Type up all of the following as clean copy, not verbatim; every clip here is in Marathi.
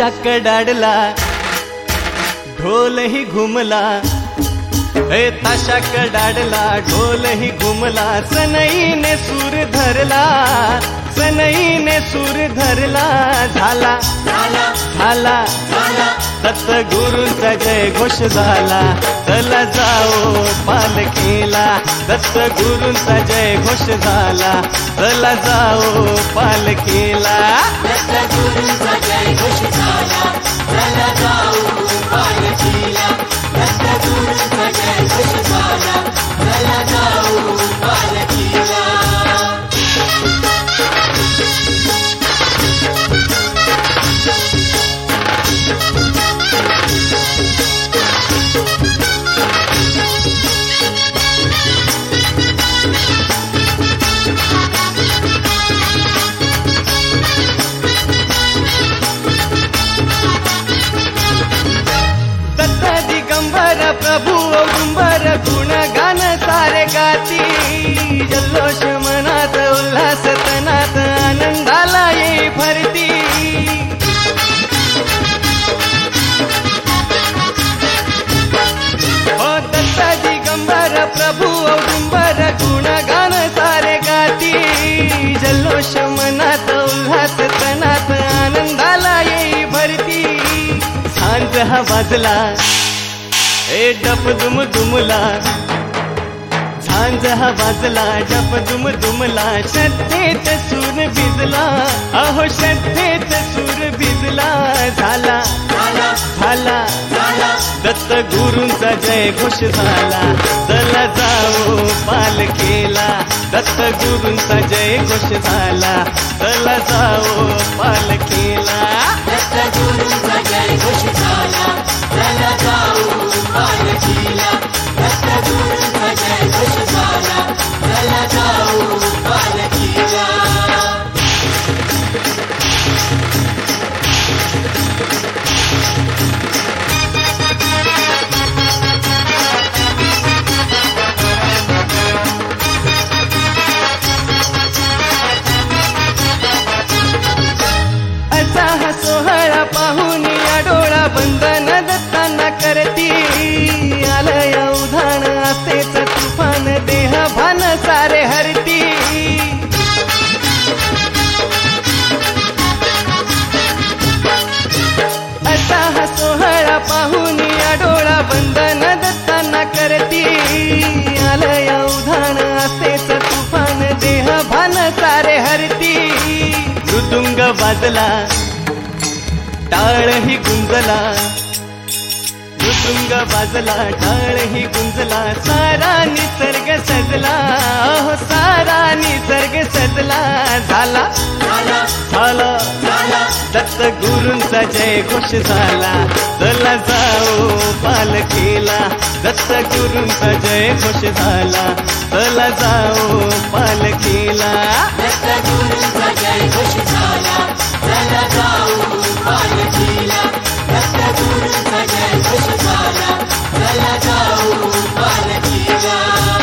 तशा कडाडला ढोलही घुमला, हे तशा कडाडला ढोलही घुमला, सनईने सूर धरला, सनईने सूर धरला, झाला झाला दत्तगुरूंचा जय घोष झाला, चला जाओ पालखीला, दत्तगुरूंचा जय घोष झाला, चला जाओ पालखीला, दत्तगुरूंचा जय घोष झाला, चला जाओ पालखीला, दत्तगुरूंचा जय घोष झाला, चला जाओ पालखीला. प्रभु औदुंबर गुणगान सारे गाती, जल्लोष मनात उल्हास तनात आनंदाला ये भरती, हो दत्ता दिगंबर प्रभु औदुंबर गुणगान सारे गाती, जल्लोष मनात उल्हास तनात आनंदाला ये भरती. सांज हा वाजला ए डप दुम दुमला, झांज हा वाजला डप दुम दुमला, श्रद्धेत सूर भिजला, अहो श्रद्धेत सूर भिजला, झाला झाला दत्तगुरूंचा जय घोष झाला, चला जाओ पालखीला, दत्तगुरूंचा जय घोष झाला, चला जाओ पालखीला, दत्तगुरूंचा जय घोष झाला, चला जाओ पालखीला, दत्तगुरूंचा जय घोष झाला, चला जाओ पालखीला. असा हा सोहळा पाहून या डोळा बंधन दत्तांना करती, आलय उधाण असेच तुफान देह भान सारे हरती, असा हा सोहळा पाहून या डोळा बंधन दत्तांना करती, आलय उधाण असेच तुफान देह भान सारे हरती. मृदुंग वाजला टाळही गुंजला, मृदुंग वाजला टाळही गुंजला, सारा निसर्ग सजला, हो सारा निसर्ग सजला, झाला दत्तगुरूंचा जय घोष झाला, चला जाओ पालखीला, दत्तगुरूंचा जय घोष झाला, चला जाओ पालखीला, दत्तगुरूंचा जय घोष झाला, चला जाओ पालखीला, दत्तगुरूंचा जय घोष झाला, चला जाओ पालखीला.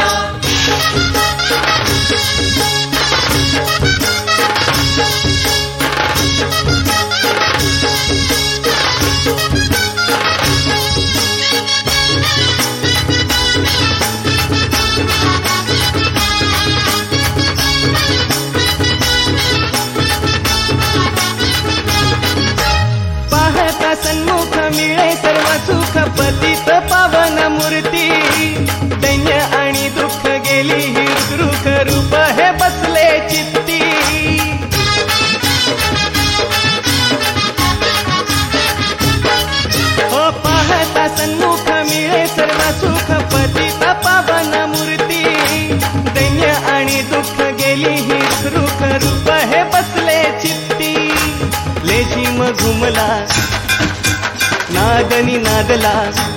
पाहता सन्मुख मिळे सर्व सुख, पतित पावन मूर्ती, दैन्य आणि दुःख गेली ही रुख रूप हे बसले चित्ती, हो पाहता सन्मुख मिळे सर्व सुख, पतित पावन मूर्ती, दैन्य आणि दुःख गेली ही रुख रूप हे बसले चित्ती. लेझिम घुमला नादनी नादला,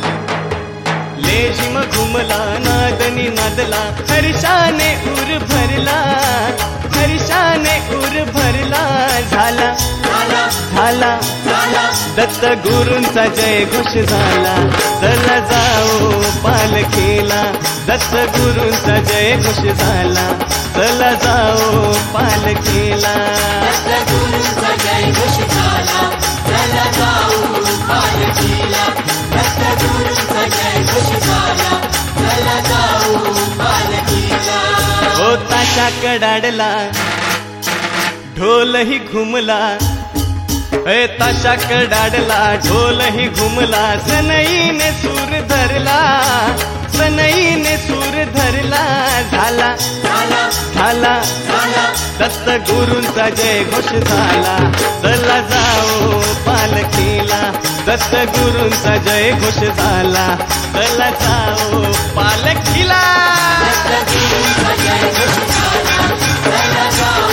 लेझिम घुमला नादनी नादला, हर्षाने उर भरला, हर्षाने उर भरला झाला झाला झाला झाला दत्त गुरूंचा जय घोष झाला चला जाओ पालखीला दत्त गुरूंचा जय घोष झाला चला जाओ पालखीला दत्तगुरूंचा जय घोष झाला चला जाऊ पालखीला दत्तगुरूंचा जय घोष झाला चला जाऊ पालखीला हो ताशा कडाडला ढोलही घुमला ताशा कडाडला ढोलही घुमला सनईने सूर धरला सनईने सूर धरला झाला झाला झाला झाला दत्त गुरूंचा जय घोष झाला चला जाओ पालखीला दत्त गुरूंचा जय घोष झाला चला जाओ पालखीला दत्तगुरूंचा जय घोष झाला चला जाऊ